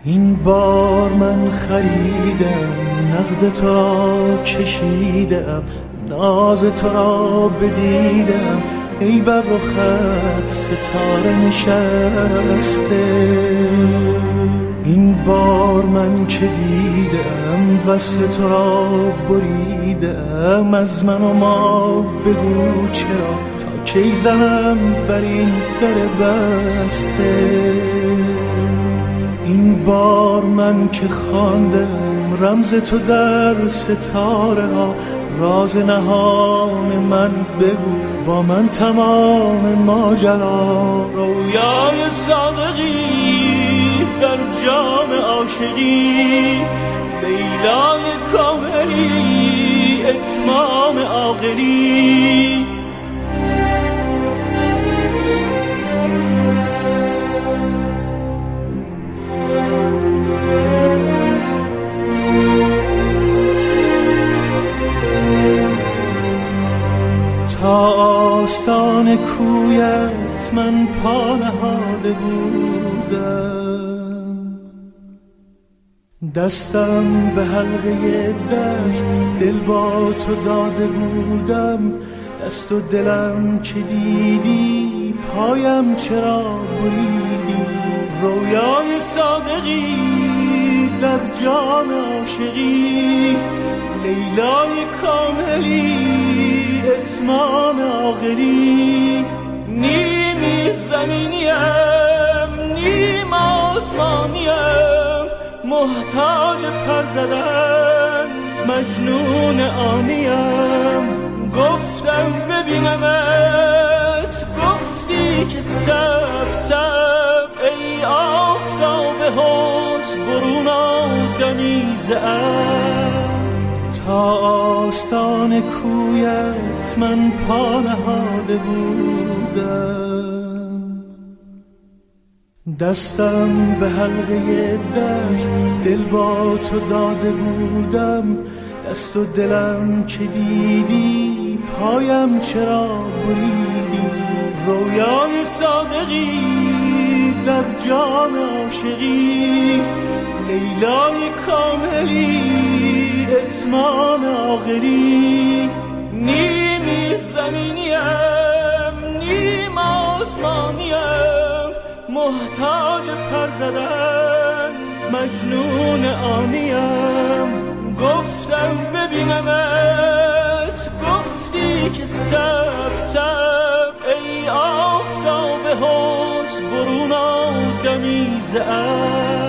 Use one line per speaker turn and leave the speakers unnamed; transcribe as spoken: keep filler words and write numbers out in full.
این بار من خریدم نقد تو را کشیدم، ناز تو را بدیدم، ای بر رخت ستاره نشسته. این بار من که دیدم وصل تو را بریدم، از من و ما بگو چرا تا کی زنم بر این در بسته. این بار من که خواندم رمز تو در ستاره ها، راز نهان من بگو با من تمام ماجرا. رویای صادقی در جام عاشقی، لیلای کاملی اتمام عاقلی. تا آستان کویت من پا نهاده بودم، دستم به حلقه در دل با تو داده بودم. دست و دلم که دیدی پایم چرا بریدی. رویای صادقی در جام عاشقی، لیلای کاملی اتمام آخری. نیمی زمینیم نیم آسمانیم، محتاج پر زدن مجنون آنیم. گفتم ببینمت گفتی که سب سب، ای آفتاب حسن برون آدمی زعر. تا آستان کویت من پا نهاده بودم، دستم به حلقه در دل با تو داده بودم. دست و دلم که دیدی پایم چرا بریدی. رویای صادقی در جام عاشقی، لیلای کاملی اتمام آخری. نیمی زمینیم نیم آسمانیم، محتاج پر زدن مجنون آنیم. گفتم ببینمت گفتی که سب سب، ای آفتاب حسن برون آدمی زعر.